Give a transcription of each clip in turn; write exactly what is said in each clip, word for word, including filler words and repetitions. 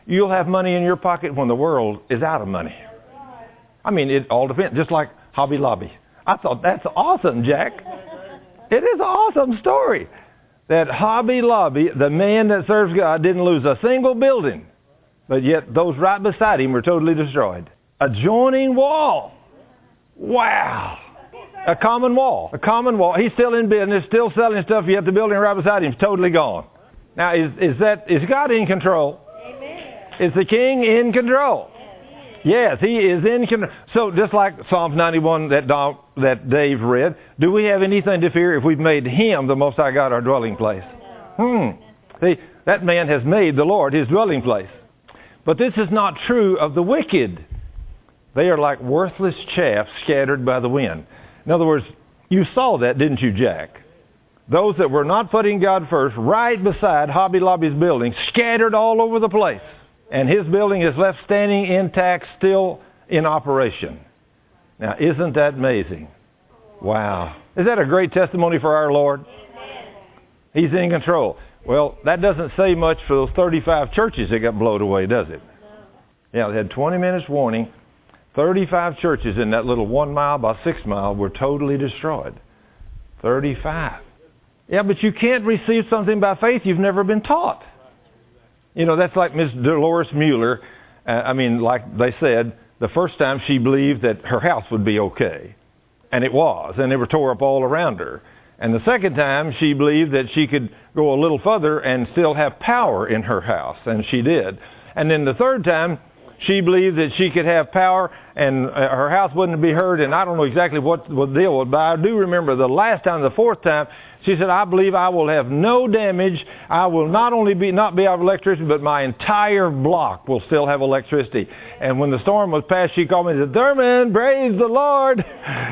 You'll have money in your pocket when the world is out of money. I mean, it all depends. Just like Hobby Lobby. I thought, that's awesome, Jack. It is an awesome story. That Hobby Lobby, the man that serves God, didn't lose a single building. But yet those right beside him were totally destroyed. Adjoining wall. Wow. A common wall. A common wall. He's still in business, still selling stuff, yet the building right beside him is totally gone. Now, is, is that is God in control? Amen. Is the King in control? Yes, He is in control. So just like Psalms ninety-one that, Don, that Dave read, do we have anything to fear if we've made Him, the Most High God, our dwelling place? Hmm. See, that man has made the Lord his dwelling place. But this is not true of the wicked. They are like worthless chaff scattered by the wind. In other words, you saw that, didn't you, Jack? Those that were not putting God first, right beside Hobby Lobby's building, scattered all over the place. And his building is left standing intact, still in operation. Now, isn't that amazing? Wow. Is that a great testimony for our Lord? He's in control. Well, that doesn't say much for those thirty-five churches that got blown away, does it? Yeah, they had twenty minutes warning. thirty-five churches in that little one mile by six mile were totally destroyed. thirty-five. Yeah, but you can't receive something by faith you've never been taught. You know, that's like Miss Dolores Mueller. Uh, I mean, like they said, the first time she believed that her house would be okay. And it was. And they were tore up all around her. And the second time, she believed that she could go a little further and still have power in her house. And she did. And then the third time, she believed that she could have power and her house wouldn't be hurt. And I don't know exactly what the deal was, but I do remember the last time, the fourth time, she said, I believe I will have no damage. I will not only be not be out of electricity, but my entire block will still have electricity. And when the storm was past, she called me and said, Thurman, praise the Lord.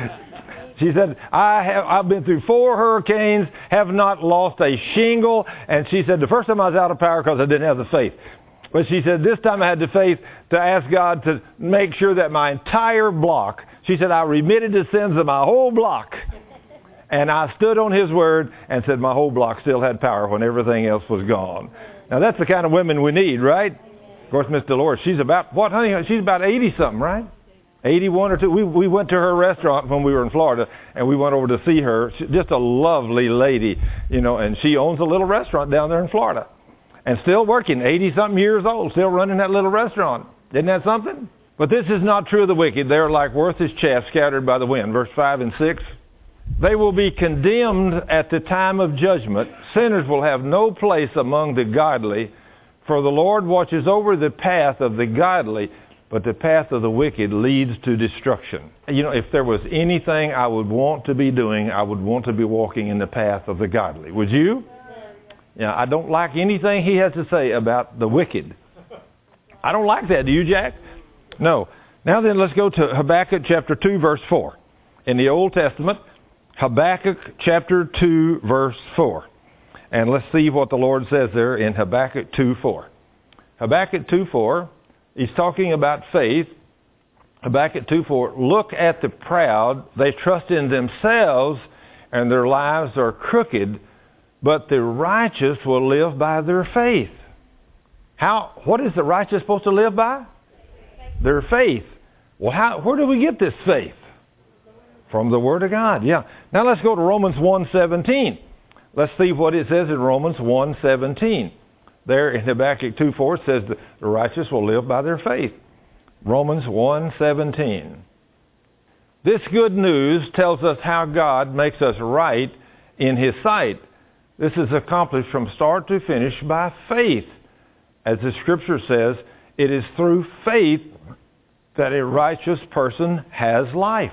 She said, I have, I've been through four hurricanes, have not lost a shingle. And she said, the first time I was out of power because I didn't have the faith. But she said, this time I had the faith to ask God to make sure that my entire block, she said, I remitted the sins of my whole block. And I stood on His word and said my whole block still had power when everything else was gone. Now that's the kind of women we need, right? Of course, Miss Dolores, she's about, what, honey? She's about eighty-something, right? eighty-one or two. We, we went to her restaurant when we were in Florida, and we went over to see her. She's just a lovely lady, you know, and she owns a little restaurant down there in Florida. And still working, eighty-something years old, still running that little restaurant. Isn't that something? But this is not true of the wicked. They are like worthless chaff scattered by the wind. Verse five and six. They will be condemned at the time of judgment. Sinners will have no place among the godly, for the Lord watches over the path of the godly, but the path of the wicked leads to destruction. You know, if there was anything I would want to be doing, I would want to be walking in the path of the godly. Would you? Yeah, I don't like anything he has to say about the wicked. I don't like that. Do you, Jack? No. Now then, let's go to Habakkuk chapter two, verse four. In the Old Testament, Habakkuk chapter two, verse four. And let's see what the Lord says there in Habakkuk two, four. Habakkuk two, four, he's talking about faith. Habakkuk two, four, look at the proud. They trust in themselves, and their lives are crooked. But the righteous will live by their faith. How? What is the righteous supposed to live by? Their faith. Well, how, where do we get this faith? From the Word of God, yeah. Now let's go to Romans one seventeen. Let's see what it says in Romans one seventeen. There in Habakkuk two four it says the righteous will live by their faith. Romans one seventeen. This good news tells us how God makes us right in His sight. This is accomplished from start to finish by faith. As the Scripture says, it is through faith that a righteous person has life.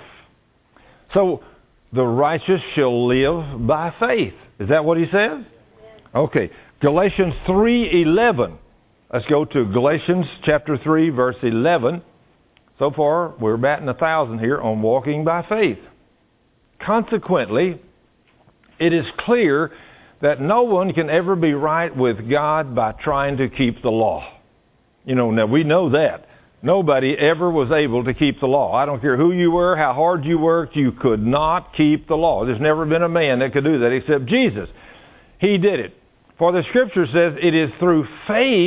So, the righteous shall live by faith. Is that what he says? Okay. Galatians three eleven. Let's go to Galatians chapter three, verse eleven. So far, we're batting a thousand here on walking by faith. Consequently, it is clear that no one can ever be right with God by trying to keep the law. You know, now we know that. Nobody ever was able to keep the law. I don't care who you were, how hard you worked, you could not keep the law. There's never been a man that could do that except Jesus. He did it. For the Scripture says it is through faith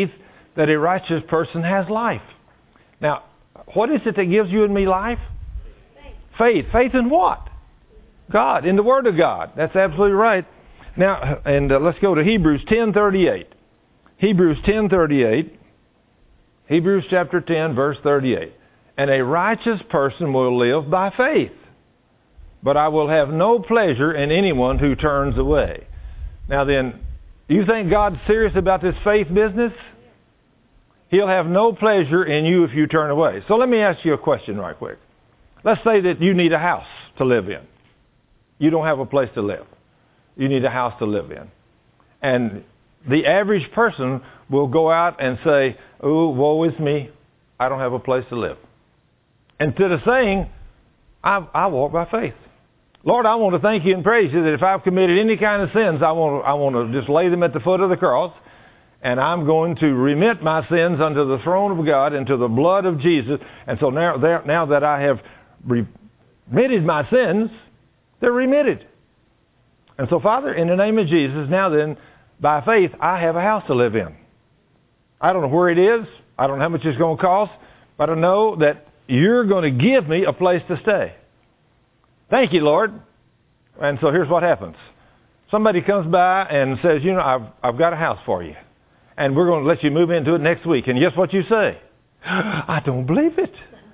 that a righteous person has life. Now, what is it that gives you and me life? Faith. Faith, Faith in what? God, in the Word of God. That's absolutely right. Now, and uh, let's go to Hebrews ten thirty-eight. Hebrews ten thirty-eight. Hebrews chapter ten, verse thirty-eight. And a righteous person will live by faith. But I will have no pleasure in anyone who turns away. Now then, you think God's serious about this faith business? He'll have no pleasure in you if you turn away. So let me ask you a question right quick. Let's say that you need a house to live in. You don't have a place to live. You need a house to live in. And the average person will go out and say, oh, woe is me. I don't have a place to live. Instead of saying, I, I walk by faith. Lord, I want to thank you and praise you that if I've committed any kind of sins, I want to, I want to just lay them at the foot of the cross. And I'm going to remit my sins unto the throne of God and to the blood of Jesus. And so now, now that I have remitted my sins, they're remitted. And so, Father, in the name of Jesus, now then, by faith, I have a house to live in. I don't know where it is. I don't know how much it's going to cost. But I know that you're going to give me a place to stay. Thank you, Lord. And so here's what happens. Somebody comes by and says, you know, I've, I've got a house for you. And we're going to let you move into it next week. And guess what you say? I don't believe it.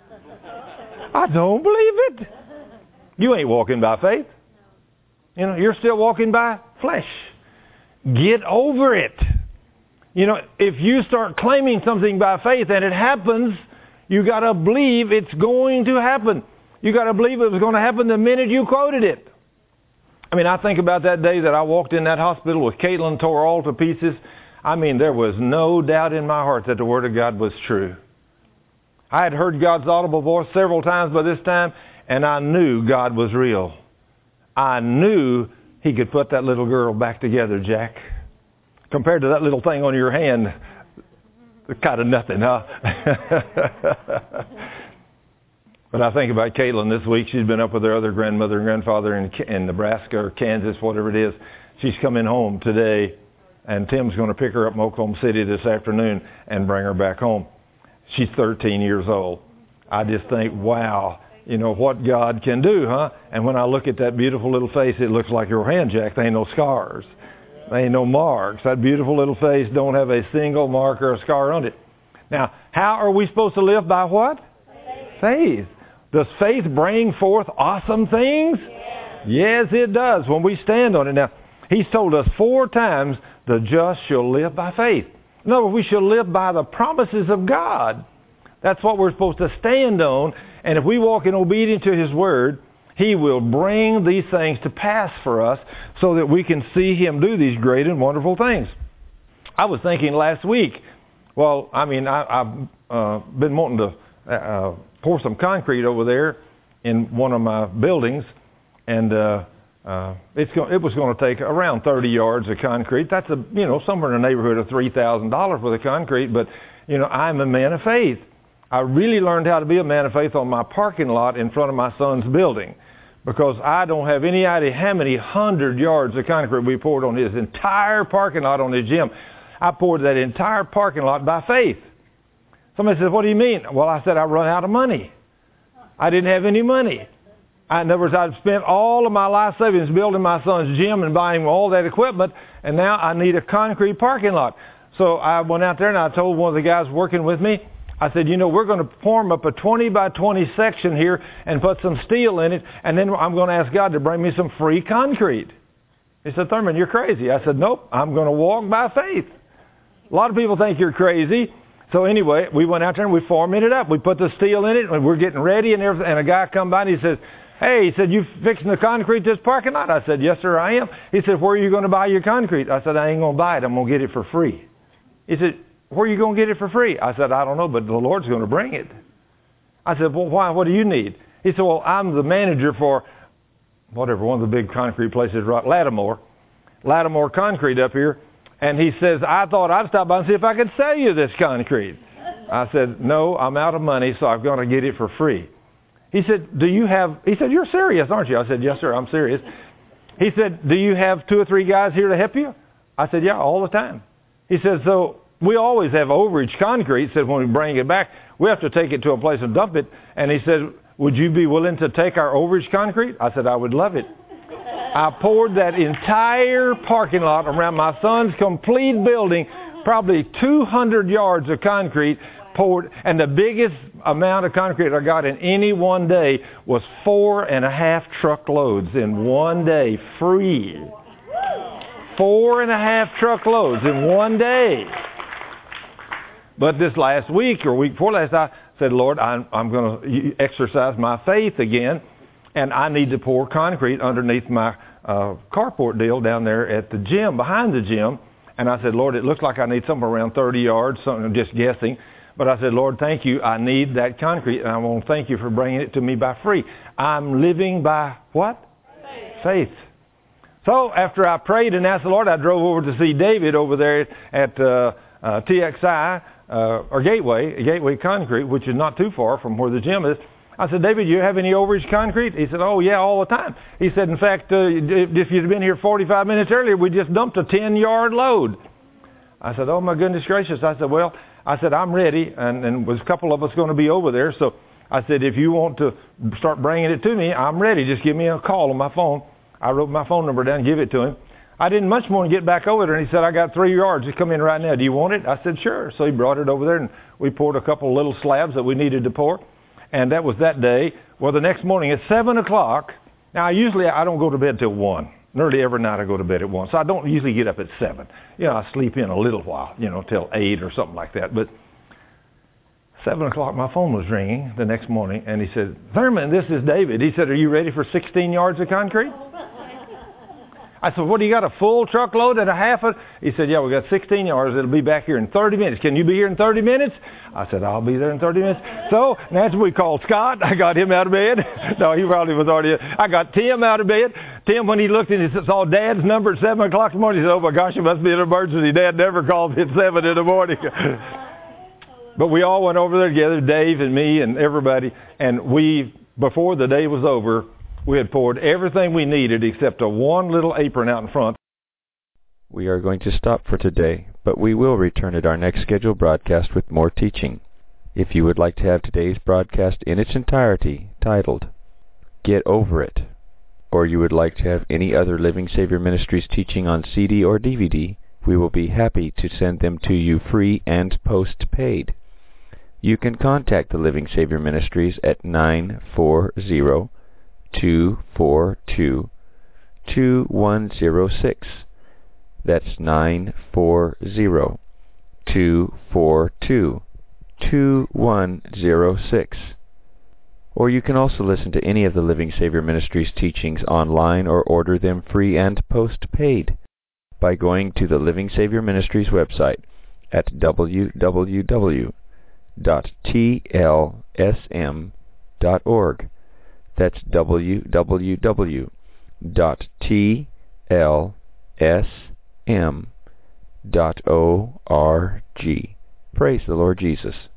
I don't believe it. You ain't walking by faith. You know, you're still walking by flesh. Get over it. You know, if you start claiming something by faith and it happens, you got to believe it's going to happen. You got to believe it was going to happen the minute you quoted it. I mean, I think about that day that I walked in that hospital with Caitlin tore all to pieces. I mean, there was no doubt in my heart that the Word of God was true. I had heard God's audible voice several times by this time, and I knew God was real. I knew He could put that little girl back together, Jack. Compared to that little thing on your hand, kind of nothing, huh? But I think about Caitlin this week. She's been up with her other grandmother and grandfather in, in Nebraska or Kansas, whatever it is. She's coming home today, and Tim's going to pick her up in Oklahoma City this afternoon and bring her back home. She's thirteen years old. I just think, wow, you know, what God can do, huh? And when I look at that beautiful little face, it looks like your hand, Jack. There ain't no scars. There ain't no marks. That beautiful little face don't have a single mark or a scar on it. Now, how are we supposed to live? By what? Faith. Faith. Does faith bring forth awesome things? Yes. Yes, it does when we stand on it. Now, He's told us four times, the just shall live by faith. No, we shall live by the promises of God. That's what we're supposed to stand on. And if we walk in obedience to His Word, He will bring these things to pass for us so that we can see Him do these great and wonderful things. I was thinking last week, well, I mean, I, I've uh, been wanting to uh, pour some concrete over there in one of my buildings, and uh, uh, it's go- it was going to take around thirty yards of concrete. That's a you know somewhere in the neighborhood of three thousand dollars for the concrete. But you know, I'm a man of faith. I really learned how to be a man of faith on my parking lot in front of my son's building, because I don't have any idea how many hundred yards of concrete we poured on his entire parking lot on his gym. I poured that entire parking lot by faith. Somebody says, what do you mean? Well, I said, I run out of money. I didn't have any money. I, in other words, I'd spent all of my life savings building my son's gym and buying him all that equipment, and now I need a concrete parking lot. So I went out there and I told one of the guys working with me, I said, you know, we're going to form up a twenty by twenty section here and put some steel in it, and then I'm going to ask God to bring me some free concrete. He said, Thurman, you're crazy. I said, nope, I'm going to walk by faith. A lot of people think you're crazy. So anyway, we went out there and we formed it up. We put the steel in it, and we're getting ready and everything. And a guy come by and he says, hey, he said, you fixing the concrete this parking lot? I said, yes, sir, I am. He said, where are you going to buy your concrete? I said, I ain't going to buy it. I'm going to get it for free. He said, where are you going to get it for free? I said, I don't know, but the Lord's going to bring it. I said, well, why? What do you need? He said, well, I'm the manager for whatever, one of the big concrete places, right? Lattimore. Lattimore Concrete up here. And he says, I thought I'd stop by and see if I could sell you this concrete. I said, no, I'm out of money, so I'm going to get it for free. He said, do you have, he said, you're serious, aren't you? I said, yes, sir, I'm serious. He said, do you have two or three guys here to help you? I said, yeah, all the time. He said, so we always have overage concrete. Said when we bring it back, we have to take it to a place and dump it. And he said, would you be willing to take our overage concrete? I said, I would love it. I poured that entire parking lot around my son's complete building, probably two hundred yards of concrete poured, and the biggest amount of concrete I got in any one day was four and a half truckloads in one day, free. Four and a half truckloads in one day. But this last week or week before last, I said, Lord, I'm, I'm going to exercise my faith again, and I need to pour concrete underneath my uh, carport deal down there at the gym, behind the gym. And I said, Lord, it looks like I need somewhere around thirty yards, something, I'm just guessing. But I said, Lord, thank you. I need that concrete, and I want to thank you for bringing it to me by free. I'm living by what? Faith. Faith. So after I prayed and asked the Lord, I drove over to see David over there at uh, uh, T X I, uh, or Gateway, Gateway Concrete, which is not too far from where the gym is. I said, David, you have any overage concrete? He said, oh, yeah, all the time. He said, in fact, uh, if you'd been here forty-five minutes earlier, we just dumped a ten-yard load. I said, oh, my goodness gracious. I said, well, I said, I'm ready, and, and was a couple of us going to be over there. So I said, if you want to start bringing it to me, I'm ready. Just give me a call on my phone. I wrote my phone number down and give it to him. I didn't much more than get back over there, and he said, I got three yards. Just come in right now. Do you want it? I said, sure. So he brought it over there, and we poured a couple of little slabs that we needed to pour. And that was that day. Well, the next morning at seven o'clock, now usually I don't go to bed till one. Nearly every night I go to bed at one. So I don't usually get up at seven. You know, I sleep in a little while, you know, till eight or something like that. But seven o'clock, my phone was ringing the next morning, and he said, Thurman, this is David. He said, are you ready for sixteen yards of concrete? I said, what, do you got a full truckload and a half of? He said, yeah, we got sixteen yards. It'll be back here in thirty minutes. Can you be here in thirty minutes? I said, I'll be there in thirty minutes. So that's what we called Scott. I got him out of bed. No, he probably was already. I got Tim out of bed. Tim, when he looked and he saw Dad's number at seven o'clock in the morning, he said, oh my gosh, it must be an emergency. Dad never calls at seven in the morning. But we all went over there together, Dave and me and everybody, and we, before the day was over, we had poured everything we needed except a one little apron out in front. We are going to stop for today, but we will return at our next scheduled broadcast with more teaching. If you would like to have today's broadcast in its entirety titled, Get Over It, or you would like to have any other Living Savior Ministries teaching on C D or D V D, we will be happy to send them to you free and post-paid. You can contact the Living Savior Ministries at nine four zero, two four two, two one zero six. That's nine four zero, two four two, two one zero six. Or you can also listen to any of the Living Savior Ministries teachings online or order them free and post-paid by going to the Living Savior Ministries website at w w w dot t l s m dot org. That's w w w dot t l s m dot org. Praise the Lord Jesus.